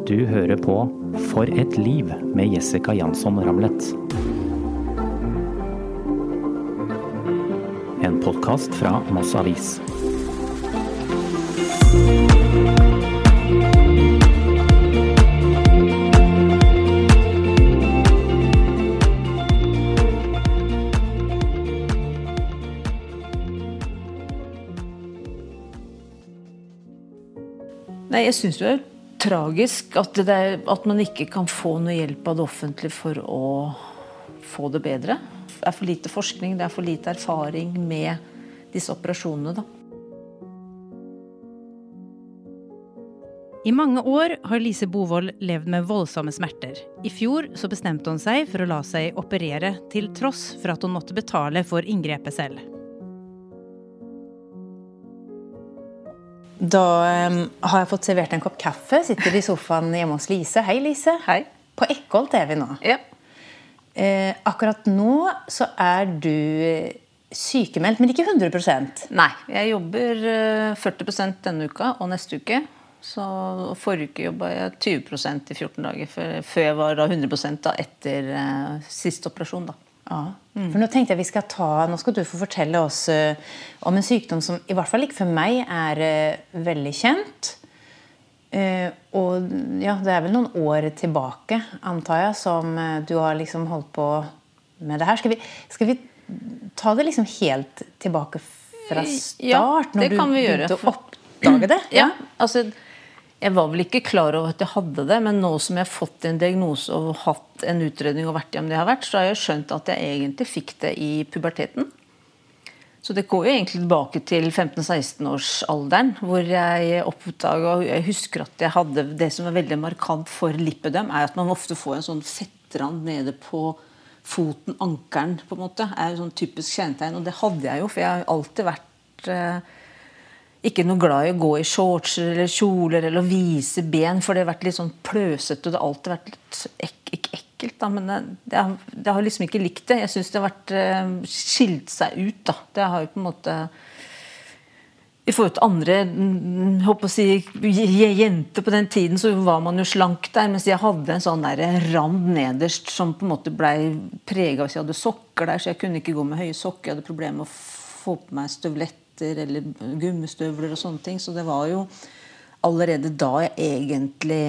Du hører på For et liv med Jessica Jansson Ramlet. En podcast fra Moss Avis. Nei, jeg synes det tragisk at man ikke kan få noe hjelp av det offentlige for å få det bedre. Det for lite forskning, det for lite erfaring med disse operasjonene da. I mange år har Lise Bovold levd med voldsomme smerter. I fjor så bestemte hun seg for å la seg operere til tross for at hun måtte betale for inngrepet selv. Da har jeg fått servert en kopp kaffe, sitter i sofaen hjemme hos Lise. Hei Lise. Hei. På Eckholt vi nå. Ja. Akkurat nå så du sykemeldt, men ikke 100%. Nei, jeg jobber 40% denne uka og neste uke. Så forrige uke jobbet jeg 20% i 14 dager, før jeg var da 100% da, etter siste operasjon da. Ja, for nå tenkte jeg vi skal nå skal du få fortelle oss om en sykdom som i hvert fall ikke for meg veldig kjent. Og ja, det vel noen år tilbake, antar jeg, som du har liksom holdt på med det her. Skal vi ta det liksom helt tilbake fra start? Ja, det kan vi gjøre. Når du begynte å oppdage det? Ja, altså jeg var vel ikke klar over at jeg hadde det, men nå som jeg har fått en diagnose og hatt en utredning og vært hjem det har vært, så har jeg skjønt at jeg egentlig fikk det i puberteten. Så det går jo egentlig tilbake til 15-16 års alderen, hvor jeg oppdaget, og jeg husker at jeg hadde det som veldig markant for lipødem, at man ofte får en sånn fettrand nede på foten, ankeren på en måte, jo sånn typisk kjennetegn, og det hadde jeg jo, for jeg har alltid vært ikke noe glad i å gå i shorts eller kjoler eller vise ben, for det har vært litt sånn pløsete, og det har alltid vært litt ikke ekkelt da, men det har liksom ikke likt det. Jeg synes det har vært skilt seg ut da. Det har jo på en måte i forhold til andre, håper å si, jenter på den tiden, så var man jo slank der, mens jeg hadde en sånn der rand nederst som på en måte ble preget av hvis jeg hadde sokker der, så jeg kunne ikke gå med høye sokker, jeg hadde problemer med å få på meg støvletter eller gummistøvler og sånne ting, så det var jo allerede da jeg egentlig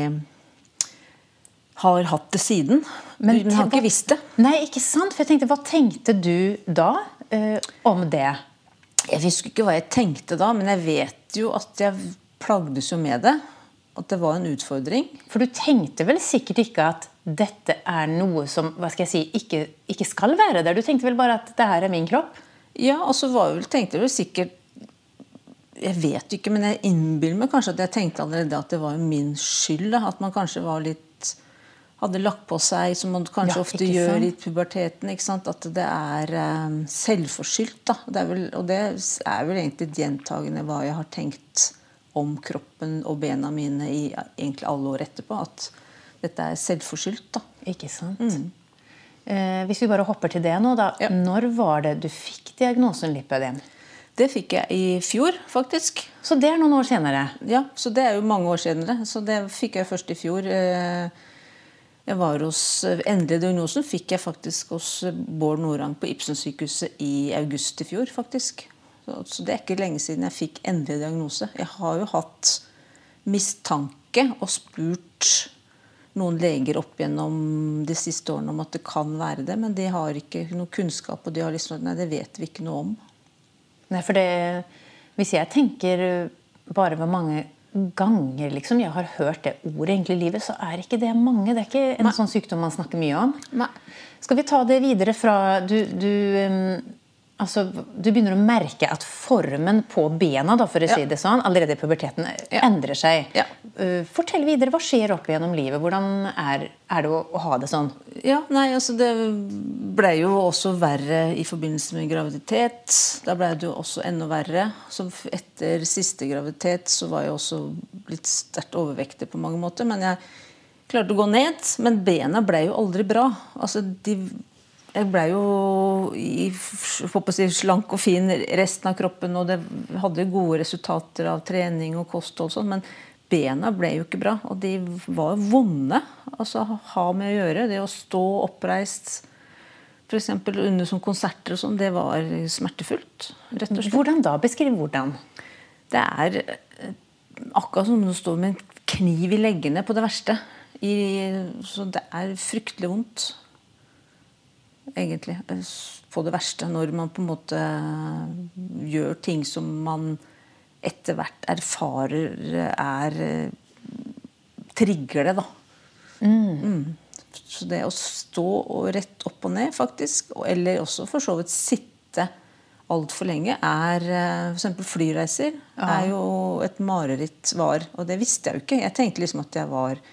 har hatt det siden, men jeg har ikke visst det. Nei, ikke sant, for jeg tenkte, hva tenkte du da om det? Jeg husker ikke hva jeg tenkte da, men jeg vet jo at jeg plagdes jo med det, at det var en utfordring. For du tenkte vel sikkert ikke at dette noe som, hva skal jeg si, ikke skal være der. Du tenkte vel bare at det her min kropp? Ja, og så tenkte jeg vel sikkert, jeg vet ikke, men jeg innbiller meg kanskje at jeg tenkte allerede at det var min skyld, at man kanskje var litt, hadde lagt på seg, som man kanskje ofte gjør i puberteten, ikke sant? At det selvforskyldt da. Og det vel egentlig gjentagende hva jeg har tenkt om kroppen og bena mine i egentlig alle år etterpå, at dette selvforskyldt da. Ikke sant? Hvis vi bare hopper til det nå da, når var det du fikk diagnosen lipødem? Det fikk jeg i fjor, faktisk. Så det noen år senere? Ja, så det jo mange år senere. Så det fikk jeg først i fjor. Jeg var endelig diagnosen fikk jeg faktisk hos Bård Norang på Ibsen-sykehuset i august i fjor, faktisk. Så det ikke lenge siden jeg fikk endelig diagnose. Jeg har jo hatt mistanke og spurt noen leger opp gjennom de siste årene om at det kan være det, men de har ikke noe kunnskap, og de har liksom, nei, det vet vi ikke noe om. Nei, for hvis jeg tenker bare hvor mange ganger liksom, jeg har hørt det ordet egentlig i livet, så ikke det mange. Det ikke en sånn sykdom man snakker mye om. Nei. Skal vi ta det videre fra altså, du begynner å merke at formen på bena, da, for å si det sånn, allerede i puberteten endrer seg. Ja. Fortell videre, hva skjer opp gjennom livet? Hvordan det å ha det sånn? Ja, nei, altså det ble jo også verre i forbindelse med graviditet. Da ble det jo også enda verre. Så etter siste graviditet så var jeg også litt sterkt overvektig på mange måter, men jeg klarte å gå ned, men bena ble jo aldri bra. Altså jeg ble jo slank og fin resten av kroppen, og det hadde gode resultater av trening og kosthold og sånn, men bena ble jo ikke bra, og de var vonde. Altså ha med å gjøre, det å stå oppreist, for eksempel under som konserter og sånn, det var smertefullt, rett og slett. Hvordan da? Beskriv hvordan. Det akkurat som om du står med en kniv i leggene på det verste. Så det fryktelig vondt, egentlig, på det verste, når man på en måte gjør ting som man etter hvert erfarer trigger det da. Så det å stå rett opp og ned faktisk, eller også for så vidt sitte alt for lenge, for eksempel flyreiser, jo et mareritt var, og det visste jeg jo ikke. Jeg tenkte liksom at jeg var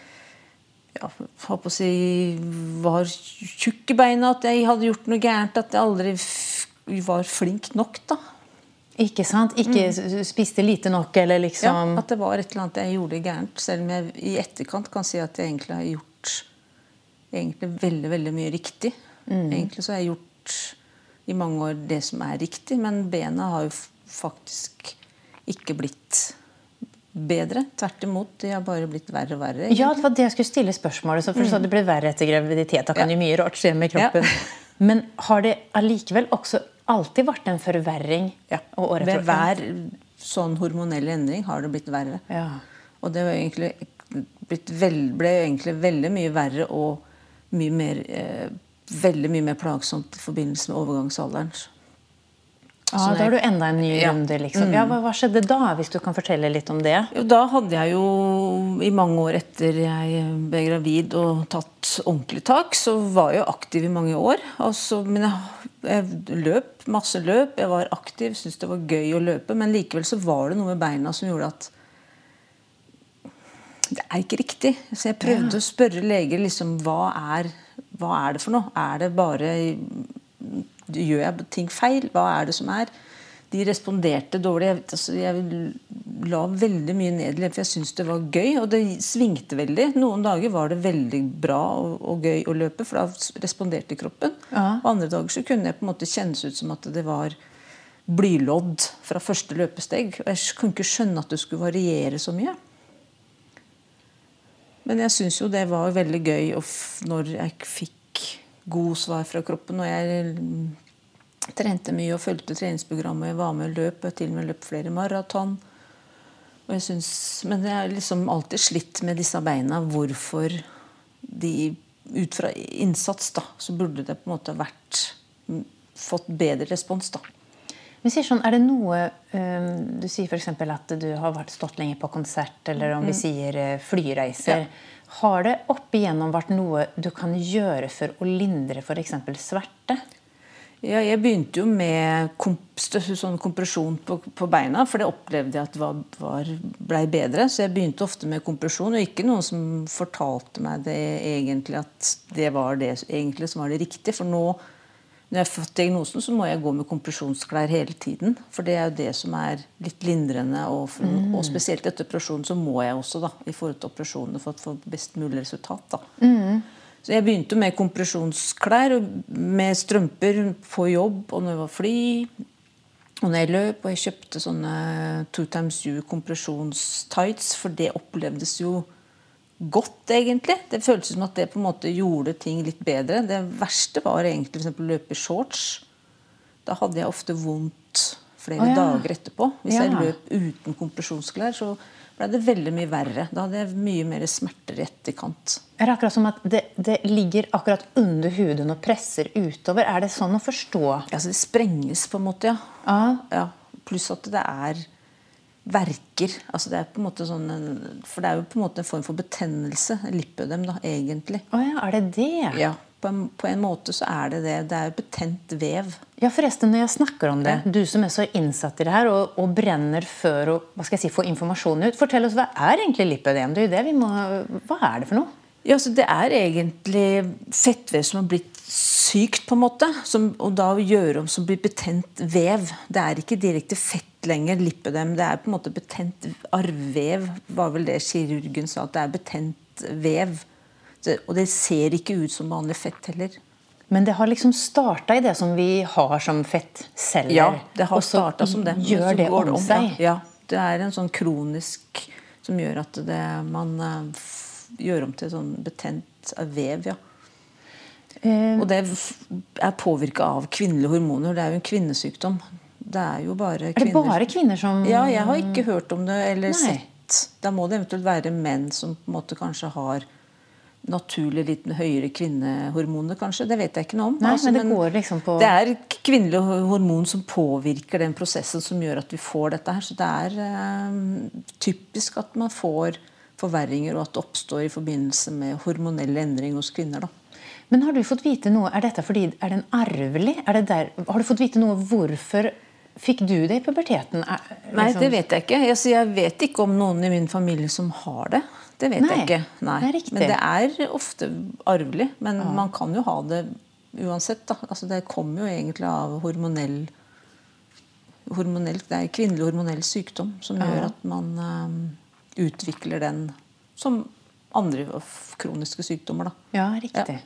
var tjukk i beina, at jeg hadde gjort noe gærent, at jeg aldri var flink nok da. Ikke sant? Ikke spiste lite nok, eller liksom... Ja, at det var et eller annet jeg gjorde gærent, selv om jeg i etterkant kan si at jeg egentlig har gjort veldig, veldig mye riktig. Egentlig så har jeg gjort i mange år det som riktig, men bena har jo faktisk ikke blitt bedre. Tvert imot, de har bare blitt verre og verre. Ja, det var det jeg skulle stille spørsmålet, for du sa det ble verre etter graviditet, da kan jo mye rart skje med kroppen. Men har det allikevel også alltid vært en forverring? Ved hver sånn hormonell endring har det blitt verre. Og det var ble egentlig veldig mye verre og veldig mye mer plagsomt i forbindelse med overgangsalderen. Da har du enda en ny runde, liksom. Hva skjedde da, hvis du kan fortelle litt om det? Jo, da hadde jeg jo i mange år etter jeg ble gravid og tatt ordentlig tak, så var jeg jo aktiv i mange år. Men jeg løp, masse løp, jeg var aktiv, syntes det var gøy å løpe, men likevel så var det noe med beina som gjorde at det ikke riktig. Så jeg prøvde å spørre leger liksom, hva det for noe? Det bare... Gjør jeg ting feil? Hva det som De responderte dårlig. Jeg la veldig mye ned, for jeg syntes det var gøy, og det svingte veldig. Noen dager var det veldig bra og gøy å løpe, for da responderte kroppen. Og andre dager så kunne jeg på en måte kjennes ut som at det var blylodd fra første løpesteg. Og jeg kunne ikke skjønne at det skulle variere så mye. Men jeg synes jo det var veldig gøy når jeg fikk god svar fra kroppen, og jeg trente mye og følte treningsprogrammet, jeg var med og løp, jeg til og med løp flere maraton. Og jeg synes, men jeg har liksom alltid slitt med disse beina, hvorfor de, ut fra innsats da, så burde det på en måte fått bedre respons da. Men sier sånn, det noe, du sier for eksempel at du har stått lenge på konsert, eller om vi sier flyreiser, har det opp igjennom vært noe du kan gjøre for å lindre for eksempel sverte? Ja, jeg begynte jo med sånn kompresjon på beina, for det opplevde jeg at ble bedre. Så jeg begynte ofte med kompresjon, og ikke noen som fortalte meg det egentlig, at det var det egentlig som var det riktige. For nå, når jeg har fått diagnosen, så må jeg gå med kompresjonsklær hele tiden. For det jo det som litt lindrende, og spesielt etter operasjonen så må jeg også da, i forhold til operasjonen, for å få best mulig resultat da. Så jeg begynte med kompresjonsklær, med strømper på jobb, og når jeg var fly, og når jeg løp, og jeg kjøpte sånne 2XU kompresjonstights, for det opplevdes jo godt egentlig. Det føltes som at det på en måte gjorde ting litt bedre. Det verste var egentlig for eksempel å løpe i shorts. Da hadde jeg ofte vondt flere dager etterpå. Hvis jeg løp uten kompresjonsklær, så ble det veldig mye verre. Da hadde jeg mye mer smerter i etterkant. Det akkurat som at det ligger akkurat under huden og presser utover? Det sånn å forstå? Ja, så det sprenges på en måte, ja. Pluss at det verker. Altså det på en måte sånn, for det jo på en måte en form for betennelse, lipødem da, egentlig. Det det? Ja, på en måte så det det. Det jo betent vev. Ja, forresten, når jeg snakker om det, du som så innsatt i det her, og brenner før å, få informasjon ut, fortell oss, hva egentlig lipødem? Det jo det vi må, hva det for noe? Ja, så det egentlig fettvev som har blitt sykt på en måte, og da gjør om som blir betent vev. Det ikke direkte fett lenger, lipødem. Det på en måte betent arvvev, var vel det kirurgen sa, at det betent vev. Og det ser ikke ut som vanlig fett heller. Men det har liksom startet i det som vi har som fettceller. Ja, det har startet som det. Gjør det om seg. Ja, det en sånn kronisk som gjør at man gjør om til sånn betent vev, ja. Og det påvirket av kvinnelige hormoner. Det jo en kvinnesykdom. Det jo bare kvinner. Det bare kvinner som... Ja, jeg har ikke hørt om det eller sett. Da må det eventuelt være menn som på en måte kanskje har naturlig litt høyere kvinnehormoner, kanskje. Det vet jeg ikke noe om. Nei, men det går liksom på... Det kvinnelige hormon som påvirker den prosessen som gjør at vi får dette her. Så det typisk at man får forverringer og at det oppstår i forbindelse med hormonelle endringer hos kvinner, da. Men har du fått vite noe, dette fordi, den arvelig? Har du fått vite noe, hvorfor fikk du det i puberteten? Nei, det vet jeg ikke. Jeg vet ikke om noen i min familie som har det. Det vet jeg ikke. Nei. Det riktig. Men det ofte arvelig. Men man kan jo ha det uansett, da. Altså, det kommer jo egentlig av hormonell, det kvinnelig hormonell sykdom som gjør at man utvikler den som andre kroniske sykdommer, da. Ja, riktig.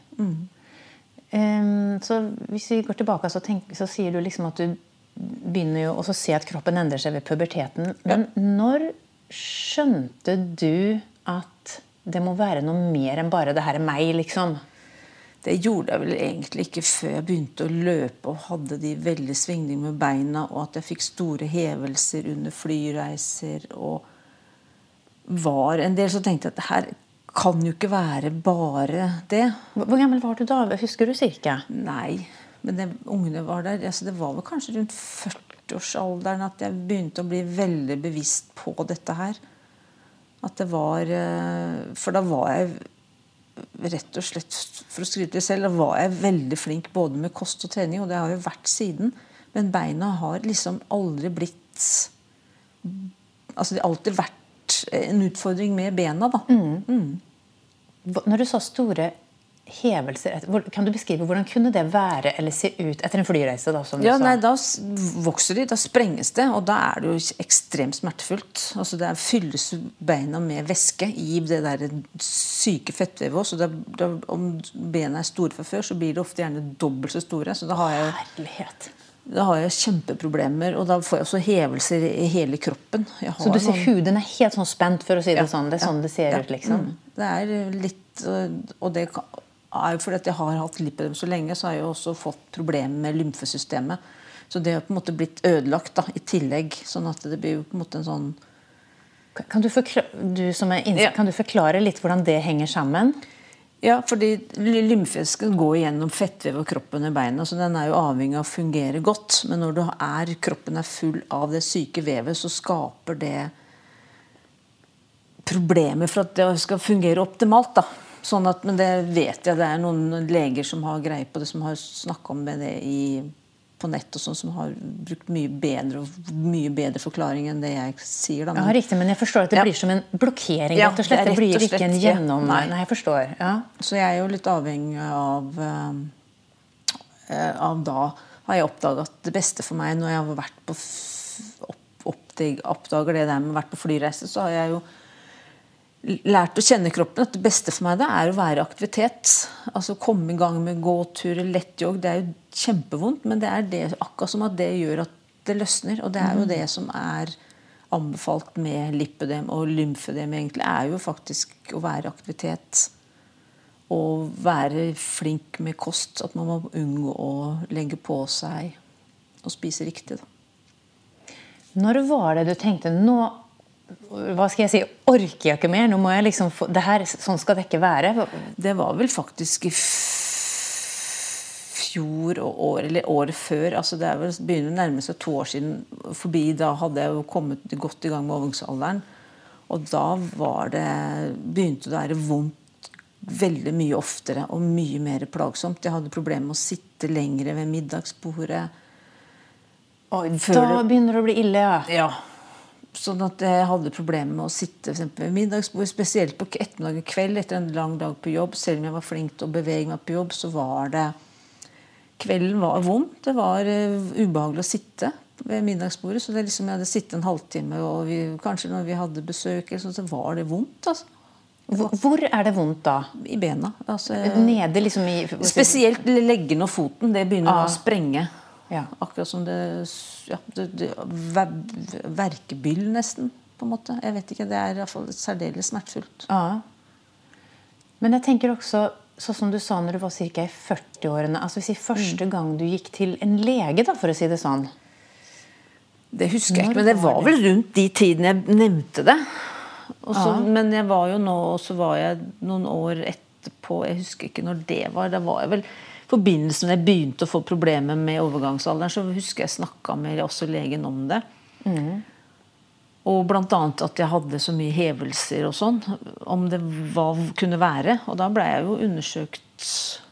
Så hvis vi går tilbake, så sier du liksom at du begynner jo å se at kroppen endrer seg ved puberteten. Men når skjønte du at det må være noe mer enn bare det her meg, liksom? Det gjorde jeg vel egentlig ikke før jeg begynte å løpe og hadde de veldig svingninger med beina, og at jeg fikk store hevelser under flyreiser, og var en del, så tenkte jeg at det her kan jo ikke være bare det. Hvor gammel var du da? Husker du cirka? Nei, men ungene var der. Altså, det var vel kanskje rundt 40-årsalderen at jeg begynte å bli veldig bevisst på dette her. At det var... For da var jeg rett og slett, for å skryte det selv, da var jeg veldig flink både med kost og trening, og det har jo vært siden. Men beina har liksom aldri blitt... Altså, det har alltid vært en utfordring med bena, da. Når du sa store hevelser, kan du beskrive hvordan kunne det være eller se ut etter en flyreise, da, som du sa? Nei, da vokser de, da sprenges det, og da det jo ekstremt smertefullt. Altså, det fylles beina med væske i det der syke fettvevet også. Om bena store fra før, så blir det ofte gjerne dobbelt så store. Så da har jeg... Herlighet! Da har jeg kjempeproblemer, og da får jeg også hevelser i hele kroppen. Så du ser huden helt sånn spent, for å si det sånn? Det sånn det ser ut, liksom? Det litt, og det jo fordi at jeg har hatt lipødem så lenge, så har jeg jo også fått problemer med lymfesystemet. Så det har på en måte blitt ødelagt, da, i tillegg, sånn at det blir jo på en måte en sånn... Kan du forklare litt hvordan det henger sammen? Ja, fordi lymfesken går gjennom fettvev og kroppen i beina, så den jo avhengig av å fungere godt. Men når kroppen full av det syke vevet, så skaper det problemer for at det skal fungere optimalt, da. Sånn at, men det vet jeg, det noen leger som har greie på det, som har snakket om det på nett og sånn, som har brukt mye bedre forklaring enn det jeg sier, da. Ja, riktig, men jeg forstår at det blir som en blokkering, rett og slett. Det blir ikke en gjennom... Nei, jeg forstår. Ja. Så jeg jo litt avhengig av da har jeg oppdaget at det beste for meg, når jeg har vært på oppdager det der med å vært på flyreise, så har jeg jo lært å kjenne kroppen, at det beste for meg da å være i aktivitet. Altså komme i gang med gåturer, lettjogg. Det jo kjempevondt, men det det akkurat som at det gjør at det løsner. Og det jo det som anbefalt med lipødem og lymfødem egentlig, jo faktisk å være i aktivitet. Og være flink med kost. At man må unngå å legge på seg og spise riktig, da. Når var det du tenkte, nå hva skal jeg si, orker jeg ikke mer? Nå må jeg liksom få, det her, sånn skal det ikke være. Det var vel faktisk i fjor og år, eller året før. Altså det vel begynner å nærme seg 2 år siden forbi. Da hadde jeg jo kommet godt i gang med overgangsalderen. Og da begynte det å være vondt veldig mye oftere og mye mer plagsomt. Jeg hadde problemer med å sitte lengre ved middagsbordet. Da begynner det å bli ille, ja. Ja. Sånn at jeg hadde problemer med å sitte for eksempel, ved middagsbord, spesielt på ettermiddag og kveld etter en lang dag på jobb. Selv om jeg var flink til å bevege meg på jobb, så var kvelden var vond. Det var ubehagelig å sitte ved middagsbordet, så det jeg hadde sittet en halvtime, og kanskje når vi hadde besøk, så var det vondt, altså. Hvor det vondt da? I bena. Altså, nede liksom i... Spesielt leggen og foten, det begynner å sprenge. Ja. Akkurat som det verkebyll nesten, på på en måte. Jeg vet ikke, det I hvert fall særdeles smertefullt. Ja. Men jeg tenker også, så som du sa når du var cirka I 40-årene, altså hvis I første gang du gikk til en lege da, for å si det sånn. Det husker jeg ikke, men det var vel rundt de tiden jeg nevnte det. Også, men jeg var jo nå, og så var jeg noen år etterpå, jeg husker ikke når det var jeg vel, I forbindelse med jeg begynte å få problemer med overgangsalderen, så husker jeg snakket med også legen om det. Og blant annet at jeg hadde så mye hevelser og sånn, om det kunne være. Og da ble jeg jo undersøkt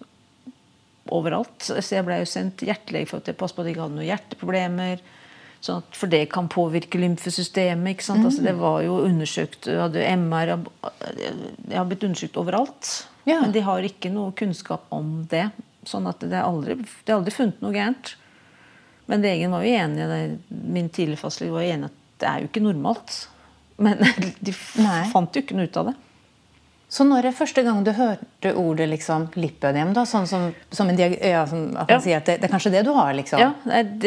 overalt. Så jeg ble jo sendt hjertelege for at jeg passet på at jeg ikke hadde noen hjerteproblemer. Sånn at, for det kan påvirke lymfesystemet, ikke sant? Altså det var jo undersøkt, jeg hadde MR, jeg har blitt undersøkt overalt. Ja. Men de har ikke noe kunnskap om det. Sånn at det aldri funnet noe gærent. Men legen var jo enig, min tidligere fastlege var jo enig at det jo ikke normalt. Men de fant jo ikke noe ut av det. Så når det første gang du hørte ordet liksom, lipødem, da, sånn som en at man sier at det kanskje det du har, liksom? Ja,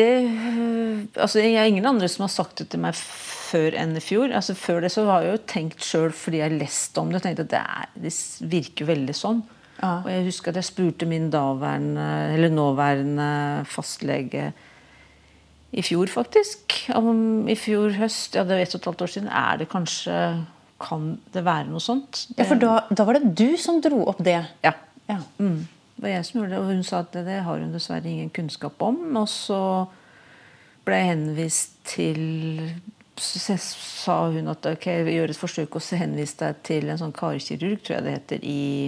altså, jeg ingen andre som har sagt det til meg før enn I fjor. Altså, før det så har jeg jo tenkt selv, fordi jeg leste om det, og tenkte at det virker jo veldig sånn. Og jeg husker at jeg spurte min nåværende fastlege I fjor faktisk, I fjor høst, det 1,5 år siden, det kanskje, kan det være noe sånt? Ja, for da var det du som dro opp det? Ja. Det var jeg som gjorde det, og hun sa at det har hun dessverre ingen kunnskap om, og så ble jeg henvist til, så sa hun at ok, vi gjør et forsøk og så henviste jeg til en sånn karkirurg, tror jeg det heter,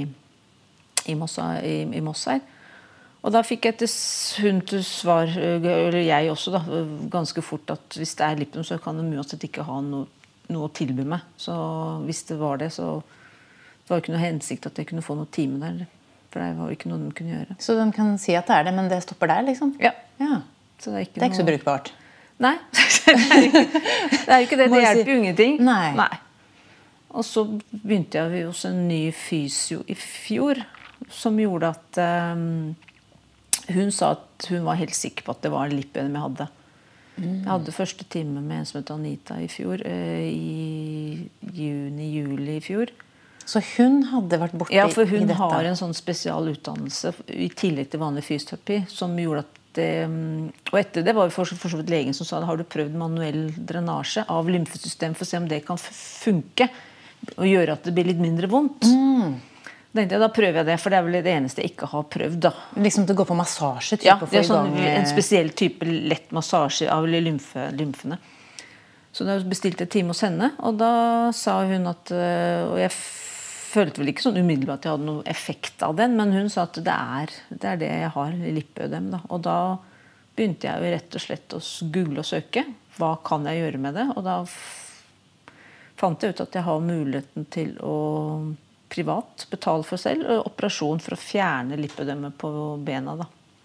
I Moss her. Og da fikk jeg hun til svar, eller jeg også da, ganske fort at hvis det lipødem, så kan de uansett ikke ha noe å tilby meg. Så hvis det var det, så var det ikke noe hensikt at jeg kunne få noe time der. For det var ikke noe de kunne gjøre. Så de kan si at det det, men det stopper der, liksom? Ja. Så det ikke så brukbart? Nei, det jo ikke det. Det hjelper jo ingenting. Nei. Og så begynte jeg hos en ny fysio I fjor, som gjorde at hun sa at hun var helt sikker på at det var lipødem jeg hadde. Jeg hadde første time med en som heter Anita I fjor, I juni-juli I fjor. Så hun hadde vært borte I dette? Ja, for hun har en sånn spesialutdannelse I tillegg til vanlig fysioterapi, som gjorde at det, og etter det var for så vidt legen som sa, har du prøvd manuell drenasje av lymfesystemet for å se om det kan funke, og gjøre at det blir litt mindre vondt. Da prøver jeg det, for det vel det eneste jeg ikke har prøvd da. Liksom til å gå på massasje? Ja, det sånn, en spesiell type lett massasje av lymfene. Så da bestilte jeg time hos henne, og da sa hun at, og jeg følte vel ikke sånn umiddelbart at jeg hadde noen effekt av den, men hun sa at det det jeg har, lipødem da. Og da begynte jeg jo rett og slett å google og søke. Hva kan jeg gjøre med det? Og da fant jeg ut at jeg har muligheten til å privat betale for selv, og operasjon for å fjerne lipødemet på bena da.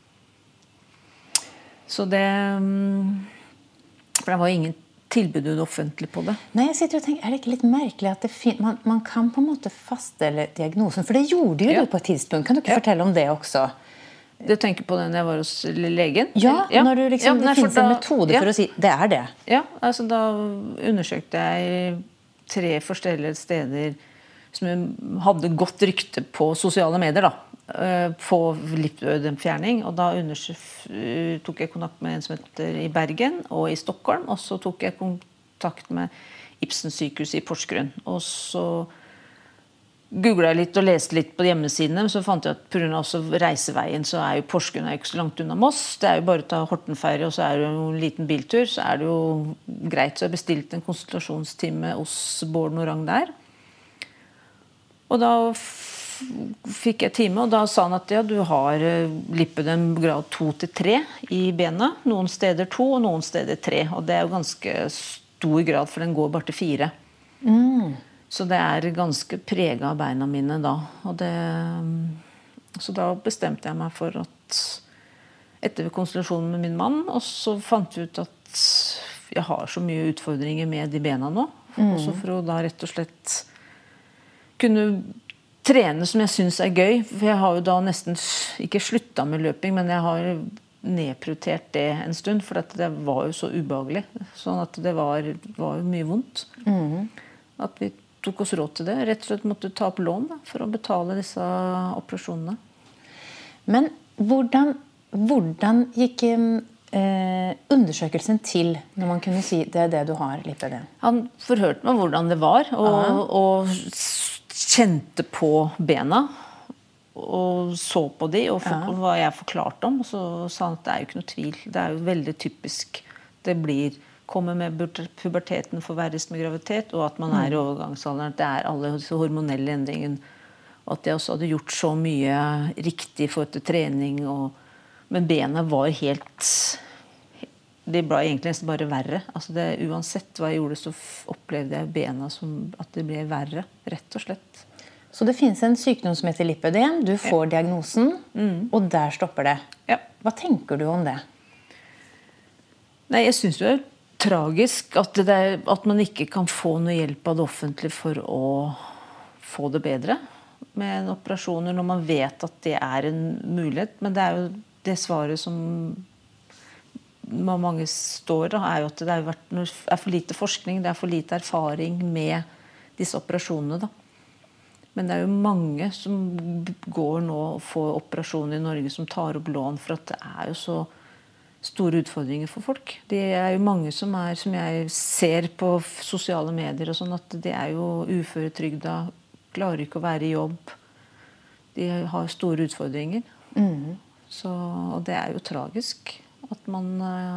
Så det for det var ingen tilbud offentlig på det. Nei, jeg sitter og tenker, det ikke litt merkelig at man kan på en måte faststille diagnosen, for det gjorde jo du på et tidspunkt. Kan du ikke fortelle om det også? Du tenker på det når jeg var hos legen? Ja, når du liksom, det finnes en metode for å si, det det. Ja, altså da undersøkte jeg 3 forskjellige steder som hadde godt rykte på sosiale medier da, på lipødemfjerning, og da tok jeg kontakt med en som heter I Bergen og I Stockholm, og så tok jeg kontakt med Ibsen sykehus I Porsgrunn, og så googlet jeg litt og leste litt på hjemmesidene, så fant jeg at på grunn av også reiseveien så jo Porsgrunn ikke så langt unna Moss, det jo bare å ta Hortenferie, og så det jo en liten biltur, så det jo greit, så jeg bestilte en konsultasjonstime hos Bård Norang der. Og da fikk jeg time, og da sa han at ja, du har lipødem grad 2-3 I bena. Noen steder 2, og noen steder 3. Og det jo ganske stor grad, for den går bare til 4. Så det ganske preget av beina mine da. Så da bestemte jeg meg for at etter konsultasjonen med min mann, og så fant vi ut at jeg har så mye utfordringer med de bena nå. Også for å da rett og slett kunne trene som jeg synes gøy, for jeg har jo da nesten ikke sluttet med løping, men jeg har nedprioritert det en stund, for det var jo så ubehagelig. Sånn at det var jo mye vondt. At vi tok oss råd til det. Rett og slett måtte ta opp lån da, for å betale disse operasjonene. Men hvordan gikk undersøkelsen til når man kunne si det du har, lipødem? Han forhørte meg hvordan det var, og kjente på bena, og så på de, og hva jeg forklarte om, og så sa han at det jo ikke noe tvil. Det jo veldig typisk. Det kommer med puberteten, forverres med graviditet, og at man i overgangsalderen. Det alle disse hormonelle endringene. Og at jeg også hadde gjort så mye riktig for til trening, men bena var helt... Det ble egentlig nesten bare verre. Altså uansett hva jeg gjorde, så opplevde jeg bena som at det ble verre, rett og slett. Så det finnes en sykdom som heter lipødem. Du får diagnosen, og der stopper det. Ja. Hva tenker du om det? Nei, jeg synes det tragisk at man ikke kan få noe hjelp av det offentlige for å få det bedre med operasjoner, når man vet at det en mulighet. Men det jo det svaret som mange står da, jo at det for lite forskning, det for lite erfaring med disse operasjonene da. Men det jo mange som går nå og får operasjoner i Norge som tar opp lån, for at det jo så store utfordringer for folk. Det jo mange som jeg ser på sosiale medier og sånn, at de jo uføretrygda, klarer ikke å være i jobb. De har store utfordringer. Og det jo tragisk at man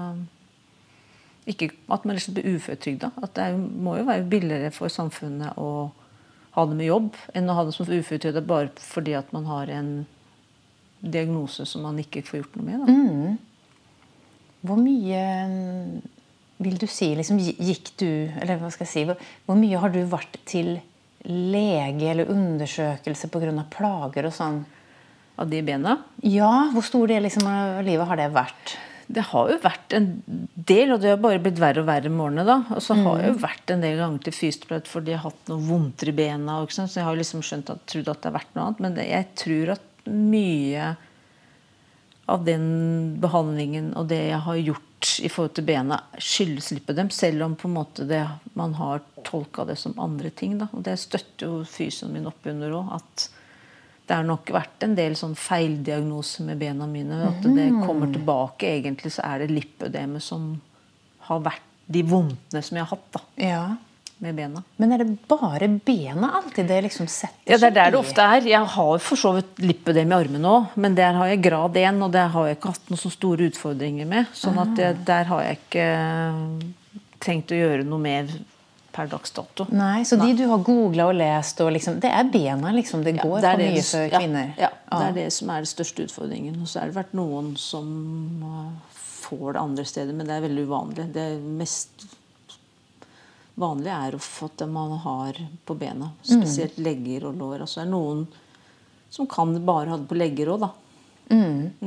liksom blir uføretrygda. At det må jo være billigere for samfunnet å ha det med jobb, enn å ha det som uføretrygda bare fordi at man har en diagnose som man ikke får gjort noe med. Da. Hvor mye vil du si, liksom, gikk du, eller hva skal jeg si, hvor mye har du vært til lege eller undersøkelse på grunn av plager og sånn? Av de bena? Ja, hvor stor del liksom, av livet har det vært? Det har jo vært en del, og det har bare blitt verre og verre med årene da. Og så har jeg jo vært en del ganger til fysioterapeut fordi jeg har hatt noe vondt i bena. Og så jeg har liksom trodd at det har vært noe annet. Men jeg tror at mye av den behandlingen og det jeg har gjort i forhold til bena skyldes lipødem, selv om på en måte man har tolket det som andre ting. Da. Og det støtter jo fysioen min opp under også, at det har nok vært en del sånn feildiagnose med bena mine. At det kommer tilbake. Egentlig så det lipødemet som har vært de vondtene som jeg har hatt da, med bena. Men det bare bena alltid det liksom setter seg? Ja, det der det ofte Jeg har for så vidt lipødem i armen også, men der har jeg grad 1, og det har jeg ikke hatt noen så store utfordringer med. Sånn at der har jeg ikke tenkt å gjøre noe mer per dags dato. Nei, så de du har googlet og lest, og liksom, det bena liksom, det går for mye for kvinner. Ja, det det som det største utfordringen. Og så det vært noen som får det andre steder, men det veldig uvanlig. Det mest vanlige å få at man har på bena, spesielt legger og lår. Altså det noen som kan bare ha det på legger også, da.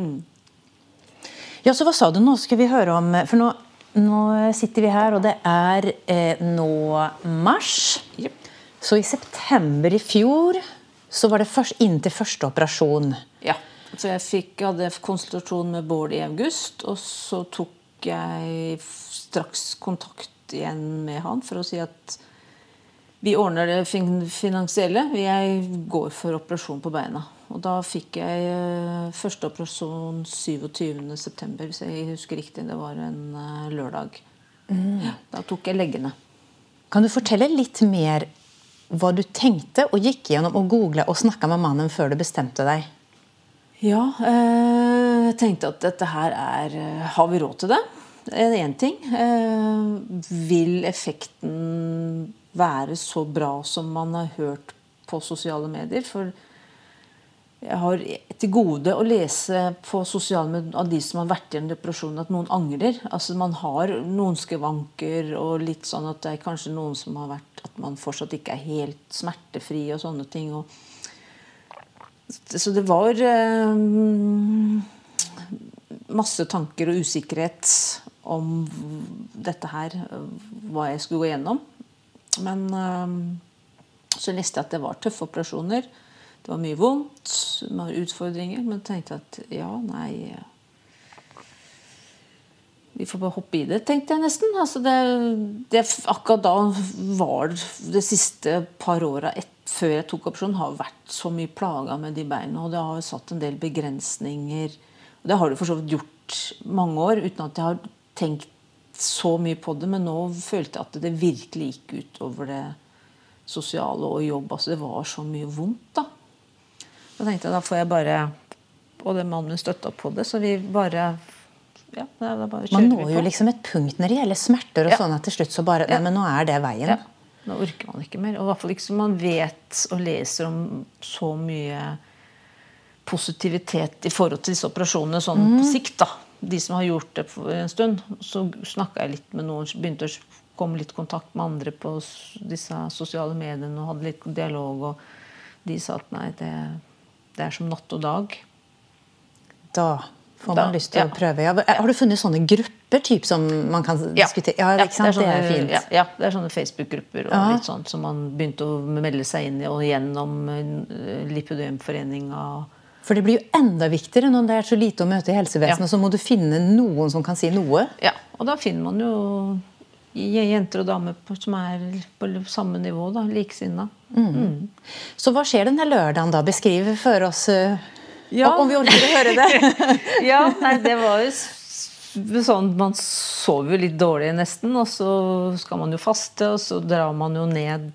Ja, så hva sa du nå? Skal vi høre om, for nå sitter vi her, og det nå mars. Yep. Så i september i fjor, så var det inn til første operasjon. Ja, så jeg hadde konsultasjon med Bård i august, og så tok jeg straks kontakt igjen med han for å si at vi ordner det finansielle. Jeg går for operasjon på beina. Og da fikk jeg første operasjon 27. september, hvis jeg husker riktig. Det var en lørdag. Ja, da tok jeg leggene. Kan du fortelle litt mer hva du tenkte og gikk gjennom og googlet og snakket med mannen før du bestemte deg? Ja, jeg tenkte at dette her har vi råd til det? Det en ting. Vil effekten være så bra som man har hørt på sosiale medier? For jeg har til gode å lese på sosiale medier av de som har vært gjennom depresjonen at noen angrer. Altså man har noen skavanker og litt sånn at det kanskje noen som har vært at man fortsatt ikke helt smertefri og sånne ting. Så det var masse tanker og usikkerhet om dette her, hva jeg skulle gå gjennom. Men så leste jeg at det var tøffe operasjoner. Det var mye vondt, det var utfordringer, men tenkte at vi får bare hoppe I det, tenkte jeg nesten. Altså akkurat da var det siste par årene før jeg tok operasjon, har vært så mye plaget med de beina, og det har satt en del begrensninger. Og det har det for så vidt gjort mange år, uten at jeg har tenkt så mye på det, men nå følte jeg at det virkelig gikk ut over det sosiale og jobb. Altså det var så mye vondt da. Da tenkte jeg, da får jeg bare, og det mannen min støttet på det, så vi bare... Ja, bare man når jo liksom et punkt når det gjelder smerter og sånn at til slutt så bare, nei, men nå det veien. Ja, nå orker man ikke mer. Og I hvert fall ikke som man vet og leser om så mye positivitet I forhold til disse operasjonene sånn på sikt da. De som har gjort det for en stund. Så snakket jeg litt med noen, begynte å komme litt kontakt med andre på disse sosiale mediene og hadde litt dialog, og de sa at nei, det som natt og dag. Da får man lyst til å prøve. Ja. Har du funnet sånne grupper typ, som man kan diskutere? Ja, ikke sant? Det fint. Ja, det sånne Facebook-grupper og litt sånt som man begynte å melde seg inn I og gjennom lipødemforeninga. For det blir jo enda viktigere når det så lite å møte I helsevesenet, så må du finne noen som kan si noe. Ja, og da finner man jo jenter og damer som på samme nivå, da, liksinna. Så hva skjer denne lørdagen da? Beskriv for oss... om vi orker å høre det. Ja, nei, det var jo sånn, man sover jo litt dårlig nesten, og så skal man jo faste, og så drar man jo ned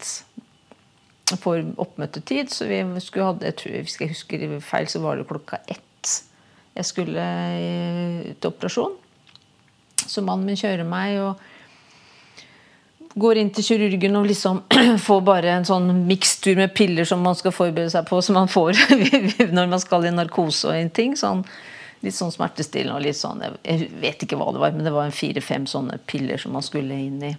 for oppmøtetid, så vi skulle ha, jeg tror, hvis jeg husker feil, så var det 1:00. Jeg skulle til operasjon, så mannen min kjører meg, og går inn til kirurgen og liksom får bare en sånn mikstur med piller som man skal forberede seg på, som man får når man skal I narkose og en ting, sånn, litt sånn smertestillende og litt sånn, jeg vet ikke hva det var, men det var en 4-5 sånne piller som man skulle inn I,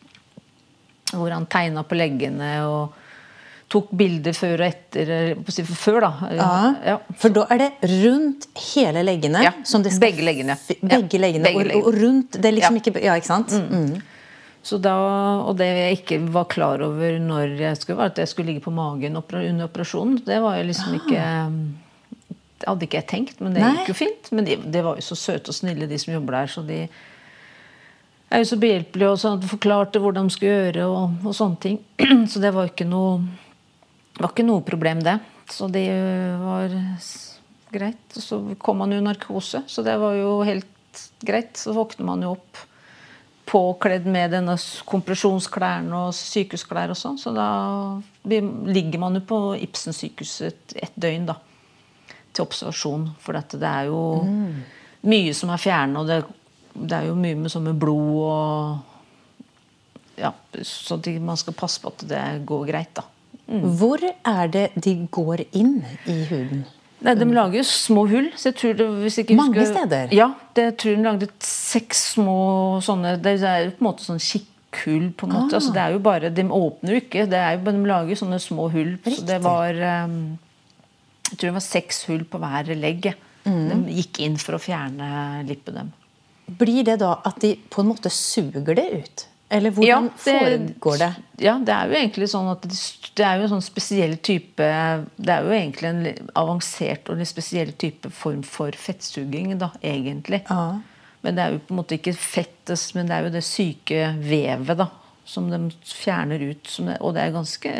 hvor han tegnet på leggene og tok bilder før og etter, før da. Ja, for da det rundt hele leggene, som det skal, begge leggene. Begge leggene, og rundt, det liksom ikke, ikke sant? Så da, og det jeg ikke var klar over når jeg skulle, var at jeg skulle ligge på magen under operasjonen. Det var jo liksom ikke, det hadde ikke jeg tenkt, men det gikk jo fint. Men det var jo så søte og snille, de som jobber der, så de jo så behjelpelige og sånn, forklarte hvordan de skulle gjøre og sånne ting. Så det var ikke noe problem det. Så det var greit. Og så kom man jo I narkose, så det var jo helt greit. Så våkner man jo opp påkledd med denne kompresjonsklærne og sykehusklær og sånn, så da ligger man jo på Ibsen sykehuset et døgn da, til observasjon, for det jo mye som fjernet, og det jo mye med sånn med blod og ja, så man skal passe på at det går greit da. Hvor det de går inn I huden? Nei, de lager jo små hull, så jeg tror det, hvis jeg ikke mange husker, steder? Ja, jeg tror de lagde 6 små sånne, det jo på en måte sånn kikkhull på en måte, altså det jo bare, de åpner jo ikke, det jo bare, de lager sånne små hull, så det var, jeg tror det var 6 hull på hver legg, de gikk inn for å fjerne lipødem. Blir det da at de på en måte suger det ut? Eller hvordan foregår det? Ja, det jo egentlig sånn at det jo en sånn spesiell type, det jo egentlig en avansert og en spesiell type form for fettsuging da, egentlig. Men det jo på en måte ikke fettes, men det jo det syke vevet da, som de fjerner ut, og det ganske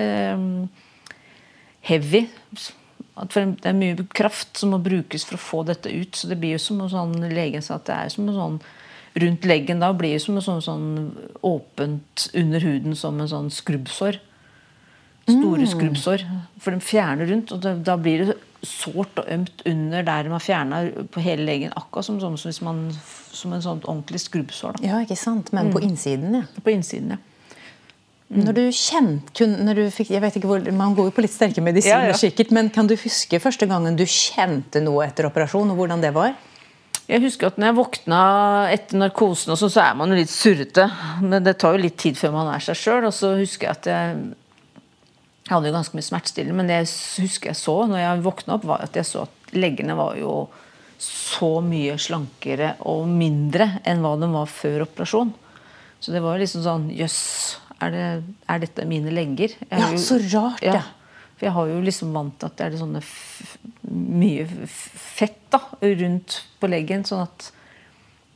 heavy. For det mye kraft som må brukes for å få dette ut, så det blir jo som en sånn, legen sa at det som en sånn rundt leggen da blir det som en sånn åpent under huden som en sånn skrubbsår. Store skrubbsår. For de fjerner rundt, og da blir det sårt og ømt under der de har fjernet på hele leggen, akkurat som hvis man, som en sånn ordentlig skrubbsår. Da. Ja, ikke sant? Men på innsiden, ja. På innsiden, ja. Når du fikk, jeg vet ikke hvor, man går jo på litt sterke medisiner sikkert, men kan du huske første gangen du kjente noe etter operasjon, og hvordan det var? Jeg husker at når jeg våknet etter narkosen, og så man jo litt surrete, men det tar jo litt tid før man seg selv, og så husker jeg at jeg hadde jo ganske mye smertestillende, men det jeg husker jeg så når jeg våknet opp, var at jeg så at leggene var jo så mye slankere og mindre enn hva de var før operasjon. Så det var jo liksom sånn, jøss, dette mine legger? Ja, så rart, ja. For jeg har jo liksom vant til at det det sånne mye fett da, rundt på leggen, sånn at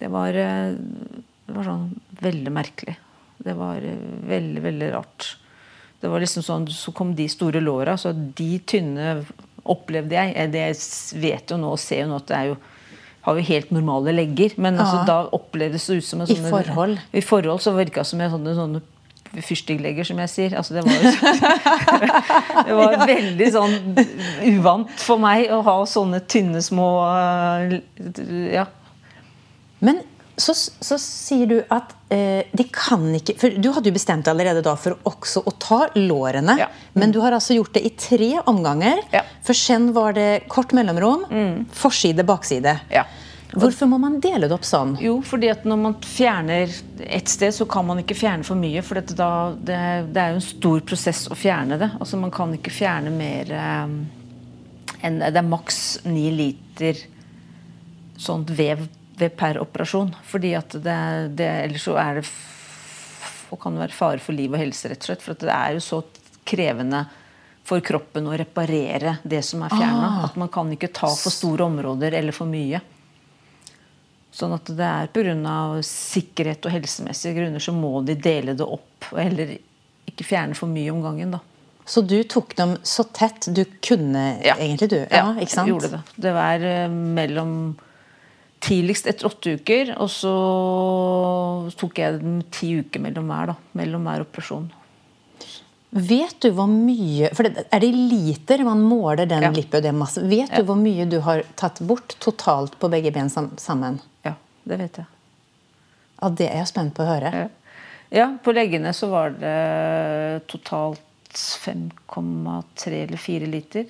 Det var sånn veldig merkelig. Det var veldig, veldig rart. Det var liksom sånn, så kom de store låra, så de tynne opplevde jeg. Det vet jo nå og ser jo nå at det er jo, har jo helt normale legger, men altså, da opplevdes det ut som en sånne, I forhold så virket det som en sånne fyrstikklegger, som jeg sier. Altså, det var, det var veldig sånn uvant for meg å ha sånne tynne små, ja. Men så sier du at de kan ikke, for du hadde jo bestemt deg allerede da for også å ta lårene, men du har altså gjort det I 3 omganger, for sen var det kort mellomrom, forside, bakside. Ja. Hvorfor må man dele det opp sånn? Jo, fordi at når man fjerner et sted, så kan man ikke fjerne for mye, for det er jo en stor prosess å fjerne det. Altså man kan ikke fjerne mer enn, det maks 9 liter sånt vev per operasjon, fordi at ellers så det og kan det være fare for liv og helse, rett og slett, for at det er jo så krevende for kroppen å reparere det som fjernet, at man kan ikke ta for store områder eller for mye. Sånn at det på grunn av sikkerhet og helsemessige grunner så må de dele det opp, og heller ikke fjerne for mye om gangen da. Så du tok dem så tett du kunne egentlig du? Ja, ikke sant? Jeg gjorde det. Det var mellom tidligst etter 8 uker, og så tok jeg dem 10 uker mellom hver operasjon. Vet du hvor mye, for det det liter man måler den lipødemassen, vet du hvor mye du har tatt bort totalt på begge ben sammen? Ja, det vet jeg. Ja, det jeg spent på å høre. Ja, på leggene så var det totalt 5,3 eller 4 liter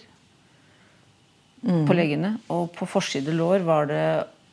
på leggene, og på forside lår var det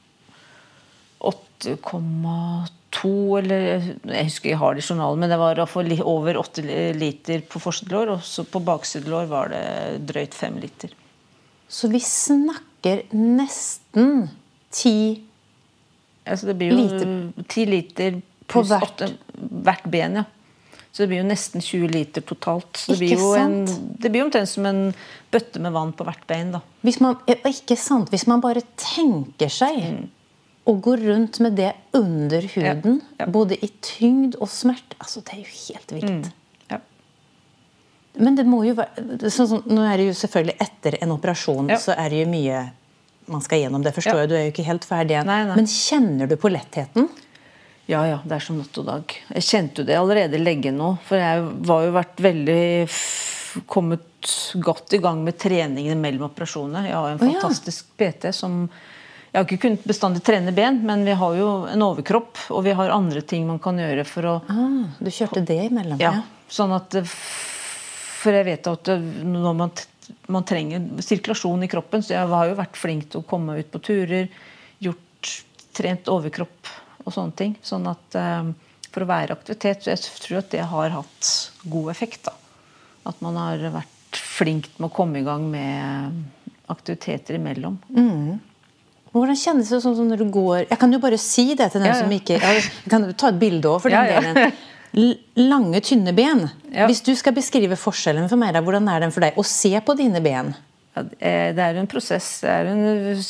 8,2 eller jeg husker jeg har det I journalen, men det var over 8 liter på forside lår, og så på bakside lår var det drøyt 5 liter. Så vi snakker nesten 10 altså det blir jo 10 liter på hvert ben, ja. Så det blir jo nesten 20 liter totalt. Så det blir jo det blir omtrent som en bøtte med vann på hvert bein da. Ikke sant, hvis man bare tenker seg å gå rundt med det under huden, både I tyngd og smert, altså det jo helt vilt. Men det må jo være, sånn, nå det jo selvfølgelig etter en operasjon, så det jo mye man skal gjennom, det forstår jeg, du jo ikke helt ferdig igjen. Nei. Men kjenner du på lettheten? Ja, det som natt og dag. Jeg kjente jo det allerede lenge nå, for jeg var jo vært veldig kommet godt I gang med treningen mellom operasjonene. Jeg har en fantastisk PT som jeg har ikke kunnet bestandig trene ben, men vi har jo en overkropp, og vi har andre ting man kan gjøre for å... du kjørte det imellom? Ja, sånn at for jeg vet at når man trenger sirkulasjon I kroppen, så jeg har jo vært flink til å komme ut på turer, trent overkropp og sånne ting, sånn at for å være aktivitet, så jeg tror at det har hatt god effekt da. At man har vært flink med å komme I gang med aktiviteter imellom. Hvordan kjennes det sånn som når du går, jeg kan jo bare si det til den som ikke, jeg kan ta et bilde også for den delen, lange, tynne ben. Hvis du skal beskrive forskjellen for meg, hvordan den for deg? Å se på dine ben? Ja, det jo en prosess. Det jo en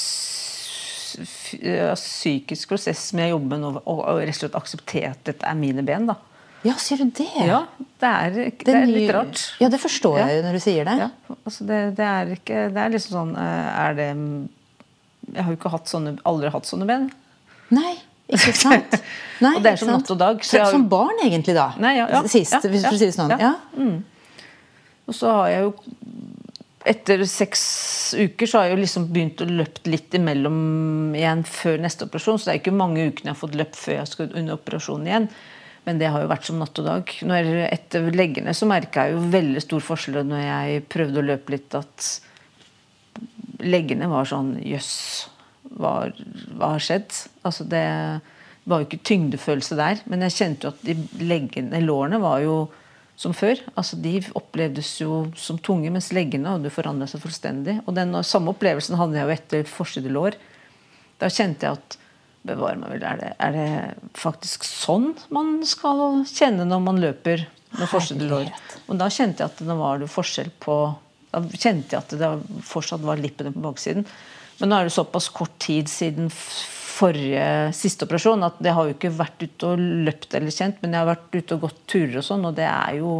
psykisk prosess som jeg jobber med nå, og rett og slett akseptere at dette mine ben, da. Ja, sier du det? Ja, det litt rart. Ja, det forstår jeg jo når du sier det. Ja, altså det ikke, det liksom sånn, det... Jeg har jo ikke aldri hatt sånne ben. Nei, ikke sant? Nei, og det som natt og dag. Som barn egentlig da? Nei, Sist, hvis du sier det sånn. Ja. Og så har jeg jo, etter 6 uker, så har jeg jo liksom begynt å løpt litt imellom igjen før neste operasjon, så det ikke mange ukene jeg har fått løpt før jeg skal under operasjonen igjen. Men det har jo vært som natt og dag. Etter leggene så merket jeg jo veldig stor forskjell når jeg prøvde å løpe litt, at leggene var sånn, jøss, hva har skjedd? Altså det var jo ikke tyngdefølelse der, men jeg kjente jo at de lårene var jo som før. Altså de opplevdes jo som tunge, mens leggene hadde forandret seg fullstendig. Og den samme opplevelsen hadde jeg jo etter forside lår. Da kjente jeg at, bevar meg vel, det faktisk sånn man skal kjenne når man løper med forside lår? Og da kjente jeg at det var forskjell på, da kjente jeg at det fortsatt var lippene på baksiden. Men nå det såpass kort tid siden siste operasjon, at det har jo ikke vært ute og løpt eller kjent, men jeg har vært ute og gått turer og sånn, og det jo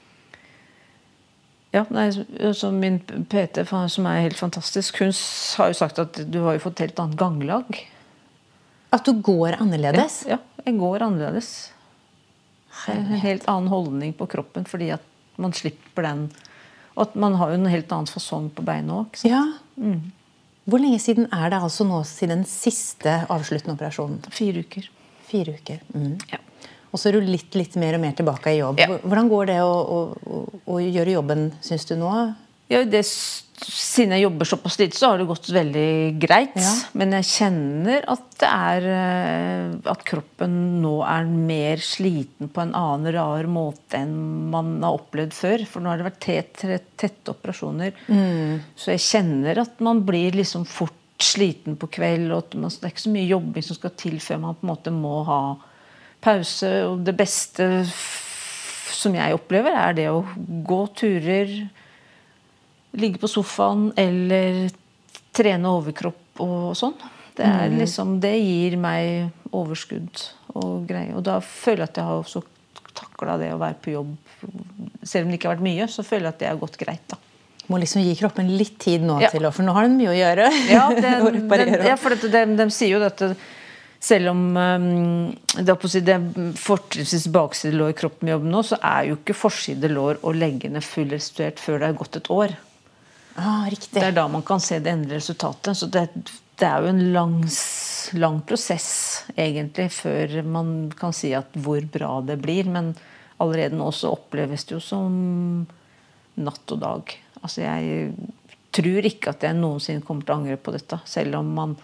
ja, så min PT, som helt fantastisk, hun har jo sagt at du har jo fått helt annet ganglag. At du går annerledes? Ja, jeg går annerledes. En helt annen holdning på kroppen, fordi at man slipper den, og at man har jo en helt annen fasong på beina også. Ja. Hvor lenge siden det altså nå siden den siste avsluttende operasjonen? 4 uker. 4 uker. Ja. Og så du litt mer og mer tilbake i jobb. Ja. Hvordan går det å gjøre jobben, synes du nå? Ja, siden jeg jobber såpass lite, så har det gått veldig greit. Ja. Men jeg kjenner at det at kroppen nå mer sliten på en annen rar måte enn man har opplevd før. For nå har det vært tette operasjoner. Så jeg kjenner at man blir liksom fort sliten på kveld, og det ikke så mye jobbing som skal til før man på en måte må ha pause. Og det beste som jeg opplever det å gå turer, ligge på sofaen eller trene overkropp og sånn. Det liksom, det gir meg overskudd og greier. Og da føler jeg at jeg har også taklet det å være på jobb. Selv om det ikke har vært mye, så føler jeg at det har gått greit da. Må liksom gi kroppen litt tid nå til, for nå har den mye å gjøre. Ja, for de sier jo dette, selv om det fortrinnsvis bakside lår i kroppen med jobben nå, så jo ikke forside lår å legge ned full restituert før det har gått et år. Riktig. Det da man kan se det endelige resultatet. Så det jo en lang prosess egentlig før man kan si at hvor bra det blir. Men allerede nå så oppleves det jo som natt og dag. Altså jeg tror ikke at jeg noensinne kommer til å angre på dette, selv om man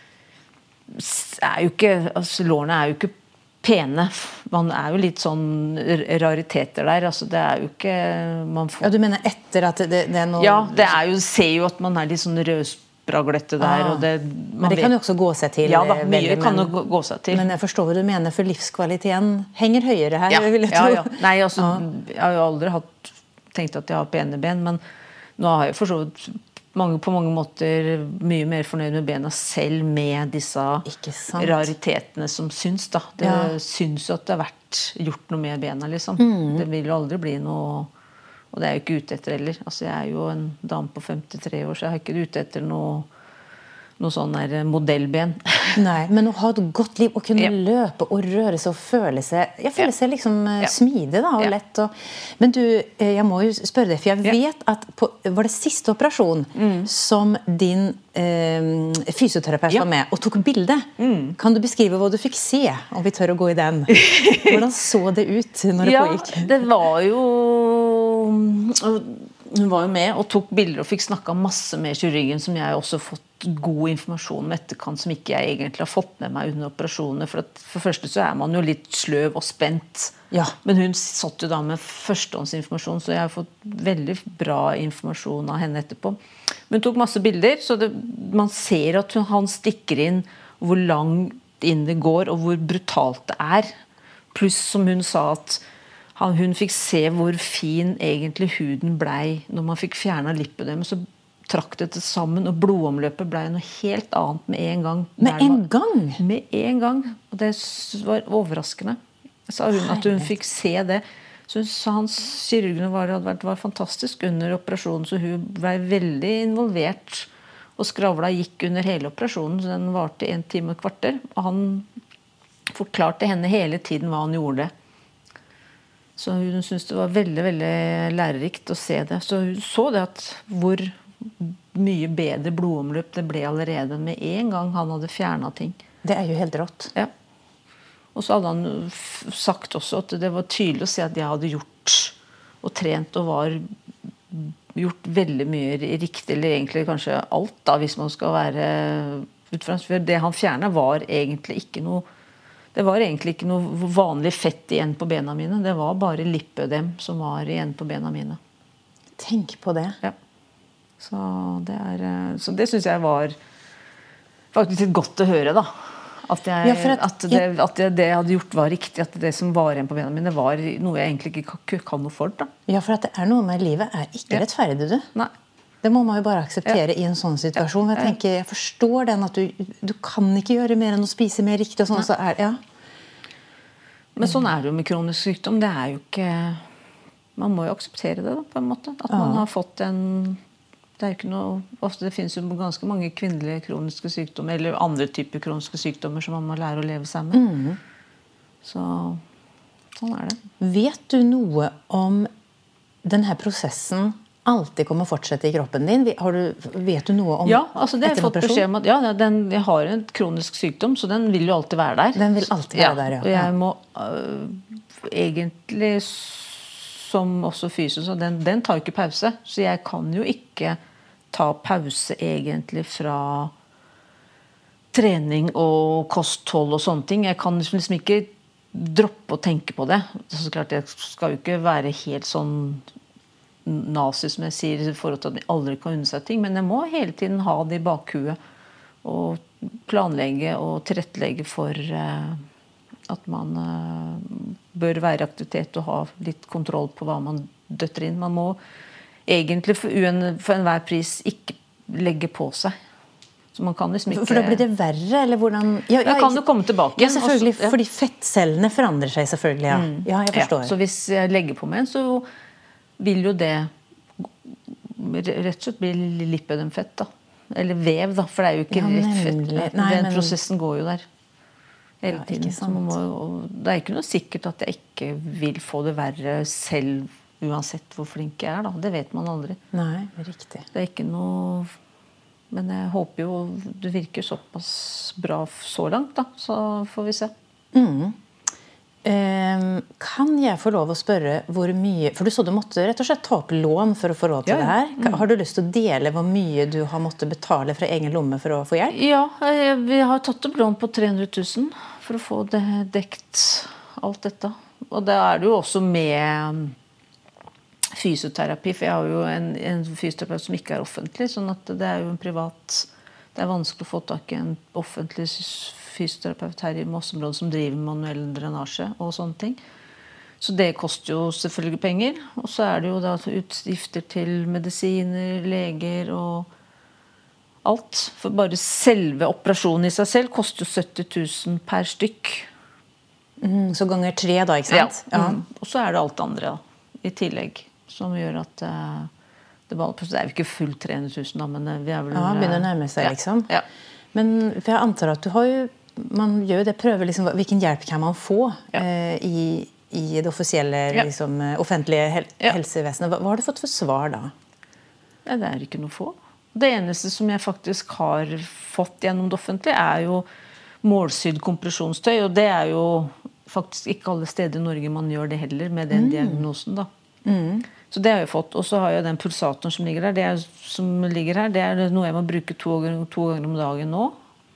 jo ikke, altså lårene jo ikke pene. Man jo litt sånn rariteter der, altså det jo ikke man får... Ja, du mener etter at det noe... Ja, det jo, ser jo at man litt sånn rødspraglete der, og det... Men det kan jo også gå seg til. Ja da, mye kan jo gå seg til. Men jeg forstår hva du mener, for livskvaliteten henger høyere her, vil jeg tro. Ja. Nei, altså, jeg har jo aldri tenkt at jeg har pene ben, men nå har jeg forstått på mange måter mye mer fornøyd med bena selv med disse raritetene som syns da. Det syns jo at det har vært gjort noe med bena liksom. Det vil jo aldri bli noe, og det jo ikke ute etter heller. Altså jeg jo en dame på 53 år, så jeg har ikke ute etter noe sånn der modellben. Nei, men å ha et godt liv, å kunne løpe og røre seg og føle seg liksom smidig da, og lett. Men du, jeg må jo spørre deg, for jeg vet at var det siste operasjon som din fysioterapeut var med og tok bilde? Kan du beskrive hva du fikk se, om vi tør å gå i den? Hvordan så det ut når det pågikk? Ja, det var jo... Hun var jo med og tok bilder og fikk snakket masse med kirurgen, som jeg også fått god informasjon om etterkant, som ikke jeg egentlig har fått med meg under operasjoner. For første så man jo litt sløv og spent. Ja. Men hun satt jo da med førstehåndsinformasjon, så jeg har fått veldig bra informasjon av henne etterpå. Men hun tok masse bilder, så man ser at han stikker inn hvor langt inn det går, og hvor brutalt det Pluss, som hun sa, at hun fikk se hvor fin egentlig huden blei når man fikk fjernet lipødem, så trakk det sammen, og blodomløpet blei noe helt annet med en gang. Med en gang? Med en gang, og det var overraskende. Sa hun at hun fikk se det. Så hun sa kirurgene var fantastisk under operasjonen, så hun ble veldig involvert, og skravla gikk under hele operasjonen, så den varte 1 time og et kvarter, og han forklarte henne hele tiden hva han gjorde. Så hun syntes det var veldig, veldig lærerikt å se det. Så hun så det at hvor mye bedre blodomløp det ble allerede med en gang han hadde fjernet ting. Det jo helt rått. Ja. Og så hadde han sagt også at det var tydelig å se at jeg hadde gjort og trent og var gjort veldig mye riktig, eller egentlig kanskje alt da, hvis man skal være utfra. For det han fjernet var egentlig ikke noe vanlig fett igjen på bena mine. Det var bare lipødem som var igjen på bena mine. Tenk på det. Ja. Så det synes jeg var faktisk litt godt å høre da. At det jeg hadde gjort var riktig, at det som var igjen på bena mine var noe jeg egentlig ikke kan noe for da. Ja, for at det noe med livet ikke rettferdig, du. Nei. det må man jo bare akseptere I en sånn situasjon. Jeg forstår den at du kan ikke gjøre mer enn å spise mer riktig og sånn, så Men sånn det jo med kronisk sykdom. Det jo ikke... Man må jo akseptere det da, på en måte. At man har fått en... Det jo ikke noe... Ofte det finnes jo ganske mange kvinnelige kroniske sykdommer, eller andre typer kroniske sykdommer som man må lære å leve sammen. Så sånn det. Vet du noe om denne prosessen alltid kommer å fortsette I kroppen din? Vet du noe om Ja, altså det har jeg fått beskjed om at jeg har en kronisk sykdom, så den vil jo alltid være der. Den vil alltid være der, Og jeg må egentlig, som også fysisk, den tar jo ikke pause. Så jeg kan jo ikke ta pause egentlig fra trening og kosthold og sånne ting. Jeg kan liksom ikke droppe å tenke på det. Så klart, jeg skal jo ikke være helt sånn nazi som jeg sier I forhold til at vi aldri kan unne seg ting, men jeg må hele tiden ha det I bakhuet og planlegge og tilrettelegge for at man bør være I aktivitet og ha litt kontroll på hva man døtter inn. Man må egentlig for enhver pris ikke legge på seg. Så man kan liksom ikke... For da blir det verre, eller hvordan... Ja, kan jo komme tilbake. Ja, selvfølgelig, fordi fettcellene forandrer seg selvfølgelig, Ja, jeg forstår. Så hvis jeg legger på meg en, så vil jo det rett og slett bli lipødemfett da. Eller vev da, for det jo ikke rett fett. Den prosessen går jo der hele tiden. Så man må, det ikke noe sikkert at jeg ikke vil få det verre selv, uansett hvor flink jeg da. Det vet man aldri. Nei, riktig. Det ikke noe... Men jeg håper jo det virker såpass bra så langt da, så får vi se. Kan jeg få lov å spørre hvor mye, for du så du måtte rett og slett ta opp lån for å få råd til det her. Har du lyst til å dele hvor mye du har måttet betale fra egen lomme for å få hjelp? Ja, vi har tatt opp lån på 300 000 for å få det dekt alt dette. Og det det jo også med fysioterapi, for jeg har jo en fysioterapeut som ikke offentlig, sånn at det jo en privat, det vanskelig å få tak I en offentlig fysioterapeut her I Moss-området som driver med manuell drenasje og sånne ting. Så det koster jo selvfølgelig penger, og så det jo da utgifter til medisiner, leger og alt. For bare selve operasjonen I seg selv koster jo 70 000 per stykk. Så ganger 3 da, ikke sant? Ja. Og så det alt andre da, I tillegg, som gjør at det jo ikke fullt 300 000 da, men vi vel... Ja, begynner å nærme seg liksom. Ja. Men for jeg antar at du har jo, man gjør jo det, prøver liksom, hvilken hjelp kan man få I det offisielle, liksom, offentlige helsevesenet. Hva har du fått for svar da? Ja, det ikke noe få. Det eneste som jeg faktisk har fått gjennom det offentlige jo målsydd kompresjonstøy, og det jo faktisk ikke alle steder I Norge man gjør det heller med den diagnosen da. Så det har jeg fått, og så har jeg den pulsatoren som ligger der, som ligger her, det noe jeg må bruke 2 ganger om dagen nå.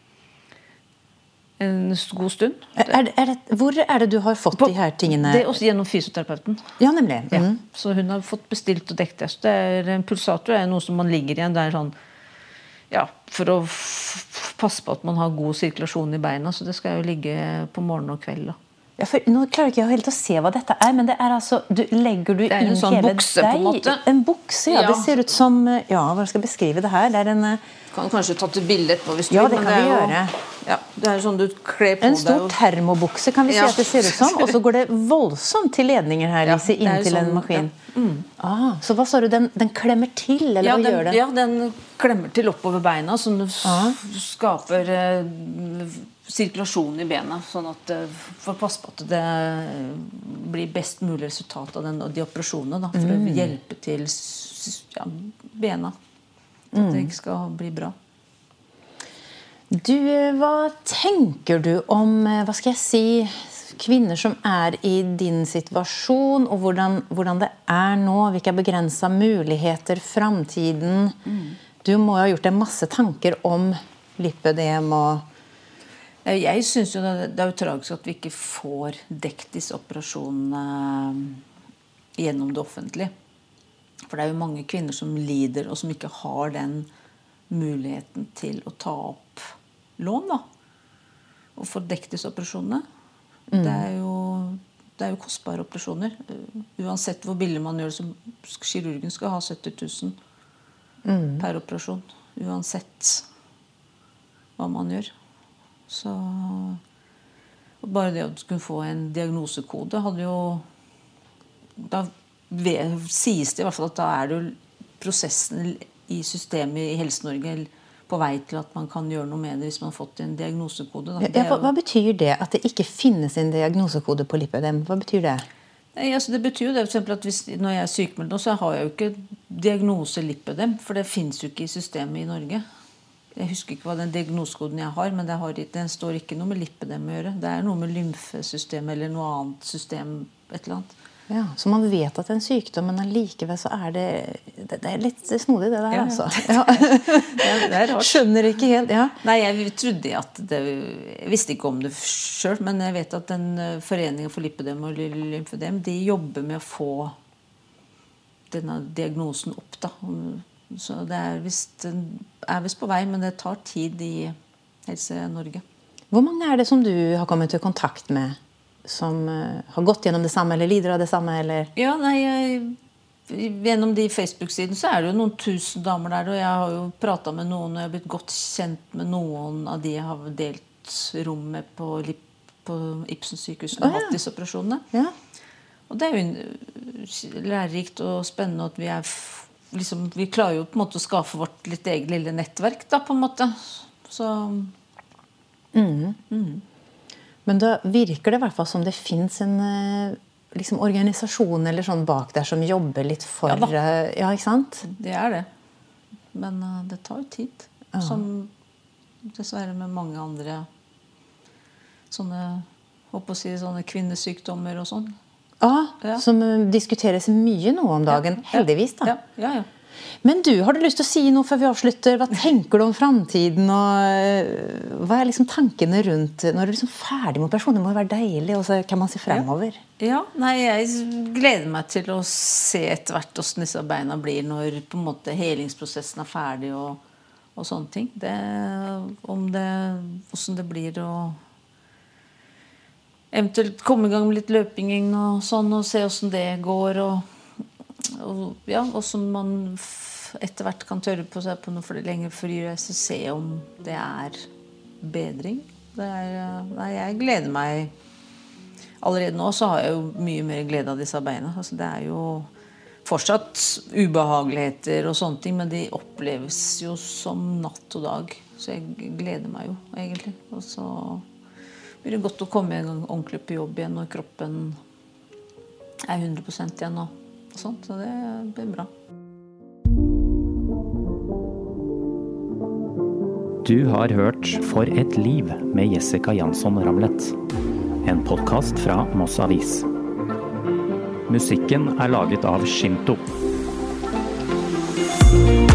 En god stund. Hvor det du har fått de her tingene? Det også gjennom fysioterapeuten. Ja, nemlig. Ja. Så hun har fått bestilt og dekket det. Så en pulsator noe som man ligger I, det sånn, ja, for å passe på at man har god sirkulasjon I beina, så det skal jo ligge på morgen og kveld da. Ja, for nå klarer ikke jeg helt å se hva dette men det altså, legger du inn sånn hele bukse, på en måte. En bukse, ja. Det ser ut som, ja, hva skal jeg beskrive det her? Det en... Kan kanskje ta til bilde etterpå hvis du ja, vil. Ja, det kan vi gjøre. Ja, det sånn du kler på deg. En stor termobukse kan vi si at det ser ut som, og så går det voldsomt til ledninger her, Lise, inn til en maskin. Ja. Så hva sa du, den klemmer til, eller hva gjør den? Ja, den klemmer til oppover beina, sånn du skaper sirkulasjon I bena, sånn at for å passe på at det blir best mulig resultat av de operasjonene, da, for å hjelpe til bena, at det ikke skal bli bra. Du, hva tenker du om, hva skal jeg si, kvinner som I din situasjon, og hvordan det nå, hvilke begrenset muligheter, fremtiden? Du må ha gjort en masse tanker om lipødem og... Jeg synes jo det jo tragisk at vi ikke får dekt disse operasjonene gjennom det offentlige. For det jo mange kvinner som lider, og som ikke har den muligheten til å ta opp lån, da. Og få dekt disse operasjonene. Det jo kostbare operasjoner. Uansett hvor billig man gjør det, så kirurgen skal ha 70 000 per operasjon, uansett hva man gjør. Så bare det at du kunne få en diagnosekode hadde jo, da sies det i hvert fall at da det jo prosessen i systemet i Helse-Norge på vei til at man kan gjøre noe med det hvis man har fått en diagnosekode. Da. Hva betyr det at det ikke finnes en diagnosekode på lipødem? Hva betyr det? Altså det betyr jo det, for eksempel at når jeg sykemeldt nå, så har jeg jo ikke diagnose lipødem, for det finnes jo ikke i systemet i Norge. Jeg husker ikke hva den diagnosekoden jeg har, men den står ikke noe med lipødem å gjøre. Det noe med lymfesystem eller noe annet system, et eller annet. Ja, så man vet at det en sykdom, men allikevel så det litt snodig det der, ja, altså. Ja. Det rart. Skjønner ikke helt, ja. Nei, jeg trodde at jeg visste ikke om det selv, men jeg vet at den foreningen for lipødem og lymfødem, de jobber med å få denne diagnosen opp, da. Så det visst på vei, men det tar tid i Helse-Norge. Hvor mange det som du har kommet til kontakt med, som har gått gjennom det samme, eller lider av det samme, eller? Ja, gjennom de Facebook-siden så det jo noen tusen damer der, og jeg har jo pratet med noen, og jeg har blitt godt kjent med noen av de jeg har delt rom med på Ibsen sykehus og hatt disse operasjonene. Ja. Og det jo lærerikt og spennende at vi klarer jo på en måte å skaffe vårt litt eget lille nettverk, da, på en måte. Så... Men da virker det i hvert fall som det finnes en liksom organisasjon eller sånn bak der som jobber litt for... Ja, ikke sant? Det det. Men det tar jo tid. Ja. Som dessverre med mange andre sånne, håper å si, sånne kvinnesykdommer og sånn. Ja, som diskuteres mye nå om dagen, heldigvis da. Ja. Men du, har du lyst til å si noe før vi avslutter? Hva tenker du om fremtiden, og hva liksom tankene rundt når du liksom ferdig med operasjonen? Det må jo være deilig, og så kan man se fremover. Ja, nei, jeg gleder meg til å se etter hvert hvordan disse beina blir når på en måte helingsprosessen ferdig og sånne ting. Hvordan det blir å eventuelt komme i gang med litt løping og sånn, og se hvordan det går, og hvordan man etter hvert kan tørre på seg på noe lengre frireise, se om det bedring. Jeg gleder meg. Allerede nå så har jeg jo mye mer glede av disse beina. Altså, det jo fortsatt ubehageligheter og sånne ting, men de oppleves jo som natt og dag. Så jeg gleder meg jo, egentlig. Og så blir det godt å komme en gang ordentlig på jobb igjen, når kroppen 100% igjen nå. Sånt, så det blir bra. Du har hørt For et liv med Jessica Jansson Ramlet. En podcast fra Moss Avis. Musikken laget av Shinto.